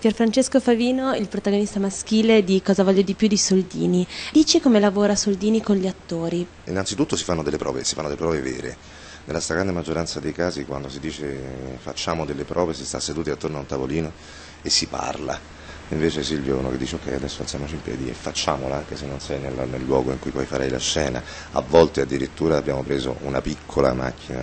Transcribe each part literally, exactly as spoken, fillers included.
Pierfrancesco Favino, il protagonista maschile di Cosa voglio di più di Soldini. Dici come lavora Soldini con gli attori? Innanzitutto si fanno delle prove, si fanno delle prove vere. Nella stragrande maggioranza dei casi, quando si dice facciamo delle prove, si sta seduti attorno a un tavolino e si parla. Invece Silvio è uno che dice ok, adesso alziamoci in piedi e facciamola, anche se non sei nel, nel luogo in cui poi farei la scena. A volte addirittura abbiamo preso una piccola macchina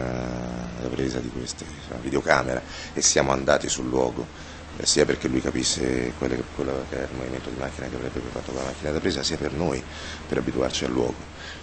da presa di queste, una videocamera, e siamo andati sul luogo, sia perché lui capisse quello che, quello che era il movimento di macchina che avrebbe fatto con la macchina da presa, sia per noi, per abituarci al luogo.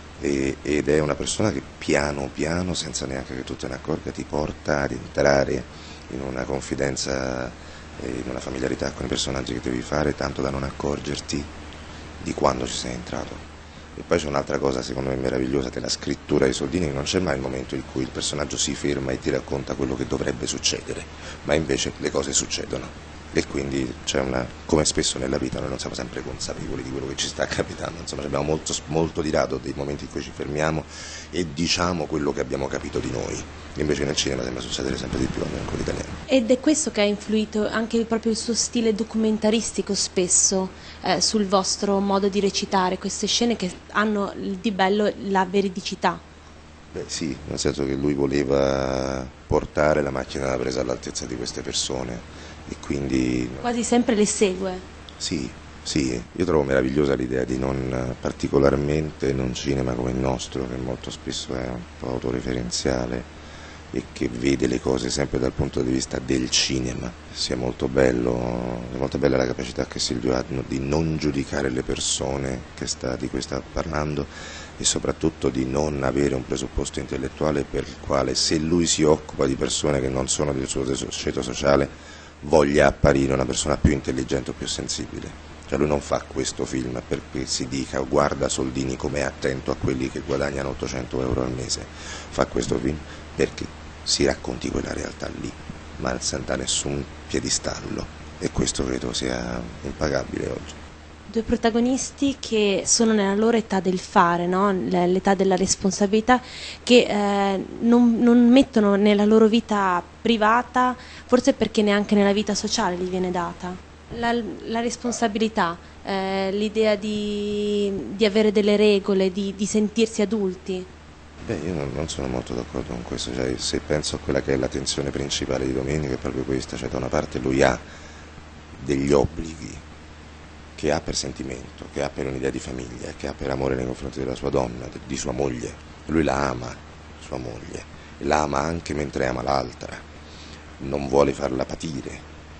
E, ed è una persona che piano piano, senza neanche che tu te ne accorga, ti porta ad entrare in una confidenza, in una familiarità con i personaggi che devi fare, tanto da non accorgerti di quando ci sei entrato. E poi c'è un'altra cosa secondo me meravigliosa della scrittura di Soldini: non c'è mai il momento in cui il personaggio si ferma e ti racconta quello che dovrebbe succedere, ma invece le cose succedono. E quindi c'è una, come spesso nella vita noi non siamo sempre consapevoli di quello che ci sta capitando, insomma abbiamo molto, molto di rado dei momenti in cui ci fermiamo e diciamo quello che abbiamo capito di noi, invece nel cinema sembra succedere sempre di più, almeno in quello italiano. Ed è questo che ha influito anche proprio il suo stile documentaristico spesso eh, sul vostro modo di recitare queste scene che hanno di bello la veridicità. Beh sì, nel senso che lui voleva portare la macchina da presa all'altezza di queste persone e quindi... Quasi sempre le segue. Sì, sì, io trovo meravigliosa l'idea di non, particolarmente in un cinema come il nostro, che molto spesso è un po' autoreferenziale e che vede le cose sempre dal punto di vista del cinema. Sia molto bello, è molto bella la capacità che Silvio ha di non giudicare le persone che sta, di cui sta parlando, e soprattutto di non avere un presupposto intellettuale per il quale, se lui si occupa di persone che non sono del suo ceto sociale, voglia apparire una persona più intelligente o più sensibile. Cioè lui non fa questo film perché si dica guarda Soldini com'è attento a quelli che guadagnano ottocento euro al mese, fa questo film perché si racconti quella realtà lì, ma senza nessun piedistallo, e questo credo sia impagabile oggi. Due protagonisti che sono nella loro età del fare, no? L'età della responsabilità, che eh, non, non mettono nella loro vita privata, forse perché neanche nella vita sociale gli viene data. La, la responsabilità, eh, l'idea di, di avere delle regole, di, di sentirsi adulti. Beh, io non, non sono molto d'accordo con questo, cioè, se penso a quella che è la tensione principale di Domenico è proprio questa, cioè da una parte lui ha degli obblighi che ha per sentimento, che ha per un'idea di famiglia, che ha per amore nei confronti della sua donna, di sua moglie. Lui la ama, sua moglie, la ama anche mentre ama l'altra, non vuole farla patire.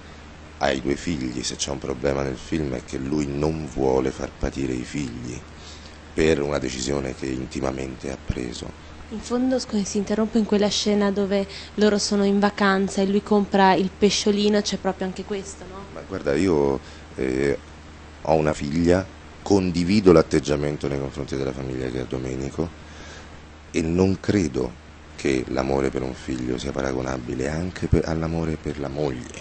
Ha i due figli, se c'è un problema nel film è che lui non vuole far patire i figli per una decisione che intimamente ha preso. In fondo, scusi, si interrompe, in quella scena dove loro sono in vacanza e lui compra il pesciolino, c'è proprio anche questo, no? Ma guarda, io... Eh, ho una figlia, condivido l'atteggiamento nei confronti della famiglia che ha Domenico e non credo che l'amore per un figlio sia paragonabile anche per, all'amore per la moglie.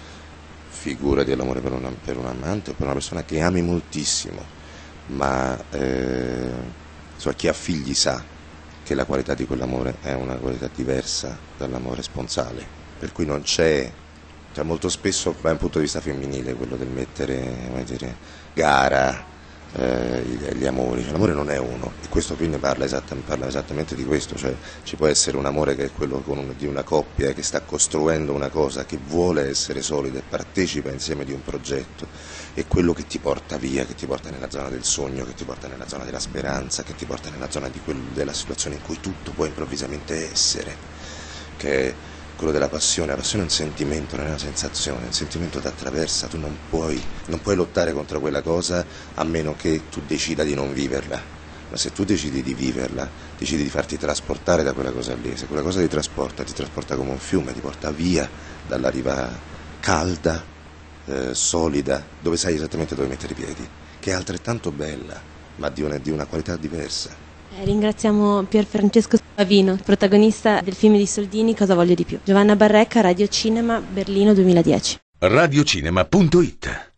Figurati all'amore per, una, per un amante o per una persona che ami moltissimo, ma eh, so, chi ha figli sa che la qualità di quell'amore è una qualità diversa dall'amore sponsale, per cui non c'è... Cioè, molto spesso da un punto di vista femminile quello del mettere, come dire, gara eh, gli, gli amori, cioè, l'amore non è uno, e questo film parla, esatta, parla esattamente di questo, cioè ci può essere un amore che è quello con un, di una coppia che sta costruendo una cosa, che vuole essere solida e partecipa insieme di un progetto, e quello che ti porta via, che ti porta nella zona del sogno, che ti porta nella zona della speranza, che ti porta nella zona di quel, della situazione in cui tutto può improvvisamente essere, che è quello della passione. La passione è un sentimento, non è una sensazione, è un sentimento che ti attraversa, tu non puoi, non puoi lottare contro quella cosa a meno che tu decida di non viverla, ma se tu decidi di viverla, decidi di farti trasportare da quella cosa lì, se quella cosa ti trasporta, ti trasporta come un fiume, ti porta via dalla riva calda, eh, solida, dove sai esattamente dove mettere i piedi, che è altrettanto bella, ma di una, di una qualità diversa. Eh, ringraziamo Pierfrancesco Favino, protagonista del film di Soldini Cosa voglio di più. Giovanna Barrecca, Radio Cinema, Berlino duemiladieci. radiocinema punto it